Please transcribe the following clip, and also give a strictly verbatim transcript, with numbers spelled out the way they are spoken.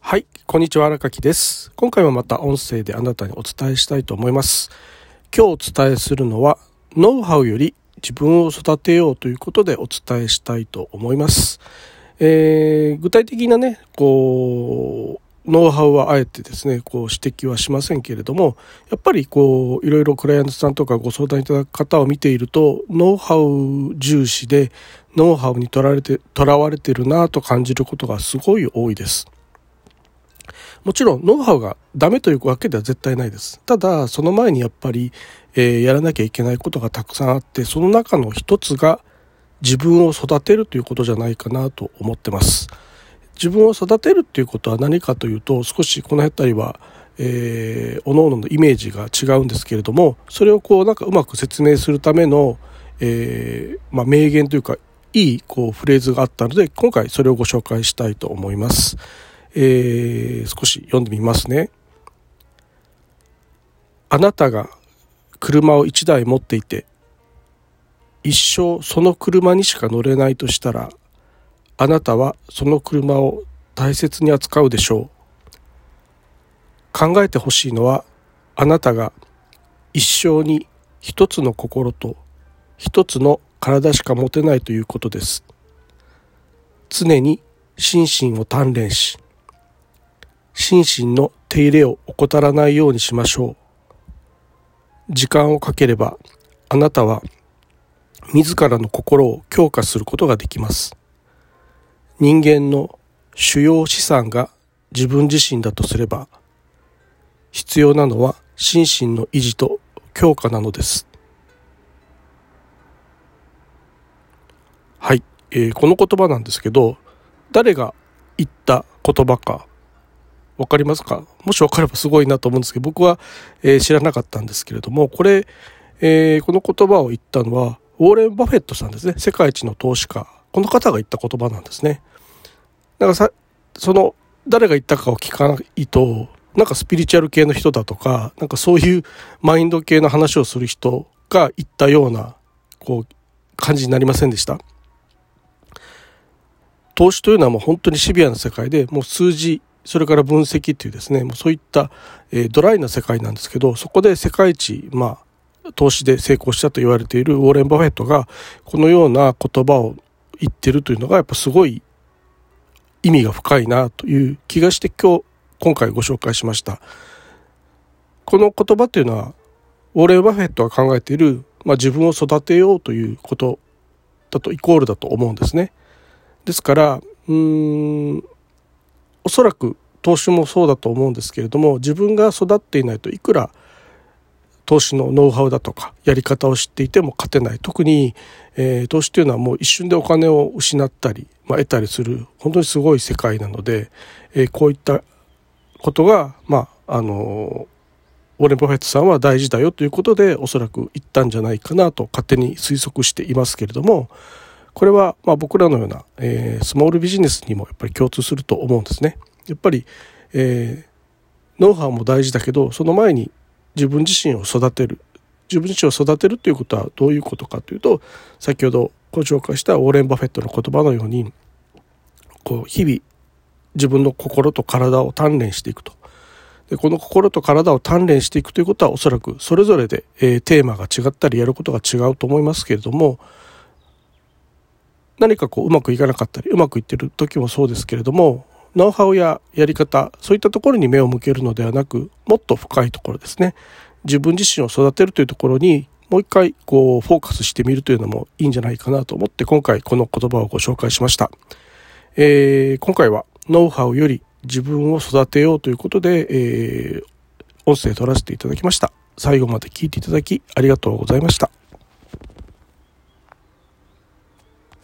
はい、こんにちは、荒垣です。今回もまた音声であなたにお伝えしたいと思います。今日お伝えするのは、ノウハウより自分を育てようということでお伝えしたいと思います。えー、具体的なね、こう、ノウハウはあえてですね、こう指摘はしませんけれども、やっぱりこう、いろいろクライアントさんとかご相談いただく方を見ていると、ノウハウ重視で、ノウハウにとらわれて、とらわれてるなと感じることがすごい多いです。もちろんノウハウがダメというわけでは絶対ないです。ただその前にやっぱり、えー、やらなきゃいけないことがたくさんあって、その中の一つが自分を育てるということじゃないかなと思ってます。自分を育てるということは何かというと、少しこの辺りは、えー、各々のイメージが違うんですけれども、それをこうなんかうまく説明するための、えーまあ、名言というかいいこうフレーズがあったので、今回それをご紹介したいと思います。えー、少し読んでみますね。あなたが車を一台持っていて、一生その車にしか乗れないとしたら、あなたはその車を大切に扱うでしょう。考えてほしいのは、あなたが一生に一つの心と一つの体しか持てないということです。常に心身を鍛錬し、心身の手入れを怠らないようにしましょう。時間をかければ、あなたは自らの心を強化することができます。人間の主要資産が自分自身だとすれば、必要なのは心身の維持と強化なのです。はい、えー、この言葉なんですけど、誰が言った言葉かわかりますか？もしわかればすごいなと思うんですけど、僕は、えー、知らなかったんですけれども、これ、えー、この言葉を言ったのはウォーレン・バフェットさんですね。世界一の投資家、この方が言った言葉なんですね。だからさ、その誰が言ったかを聞かないと、なんかスピリチュアル系の人だとか、なんかそういうマインド系の話をする人が言ったようなこう感じになりませんでした？投資というのはもう本当にシビアな世界で、もう数字、それから分析っていうですね、もうそういった、えー、ドライな世界なんですけど、そこで世界一、まあ、投資で成功したと言われているウォーレン・バフェットがこのような言葉を言ってるというのがやっぱすごい意味が深いなという気がして、今日今回ご紹介しました。この言葉というのはウォーレン・バフェットが考えている、まあ、自分を育てようということだとイコールだと思うんですね。ですからうーんおそらく投資もそうだと思うんですけれども、自分が育っていないといくら投資のノウハウだとかやり方を知っていても勝てない。特に、えー、投資というのはもう一瞬でお金を失ったり、まあ、得たりする本当にすごい世界なので、えー、こういったことが、まああのウォーレン・バフェットさんは大事だよということでおそらく言ったんじゃないかなと勝手に推測していますけれども、これはまあ僕らのような、えー、スモールビジネスにもやっぱり共通すると思うんですね。やっぱり、えー、ノウハウも大事だけど、その前に自分自身を育てる自分自身を育てるということはどういうことかというと、先ほどご紹介したウォーレン・バフェットの言葉のように、こう日々自分の心と体を鍛錬していくと。でこの心と体を鍛錬していくということはおそらくそれぞれで、えー、テーマが違ったりやることが違うと思いますけれども、何かこううまくいかなかったりうまくいってる時もそうですけれども、ノウハウややり方、そういったところに目を向けるのではなく、もっと深いところですね、自分自身を育てるというところにもう一回こうフォーカスしてみるというのもいいんじゃないかなと思って、今回この言葉をご紹介しました。えー、今回はノウハウより自分を育てようということで、えー、音声取らせていただきました。最後まで聞いていただきありがとうございました。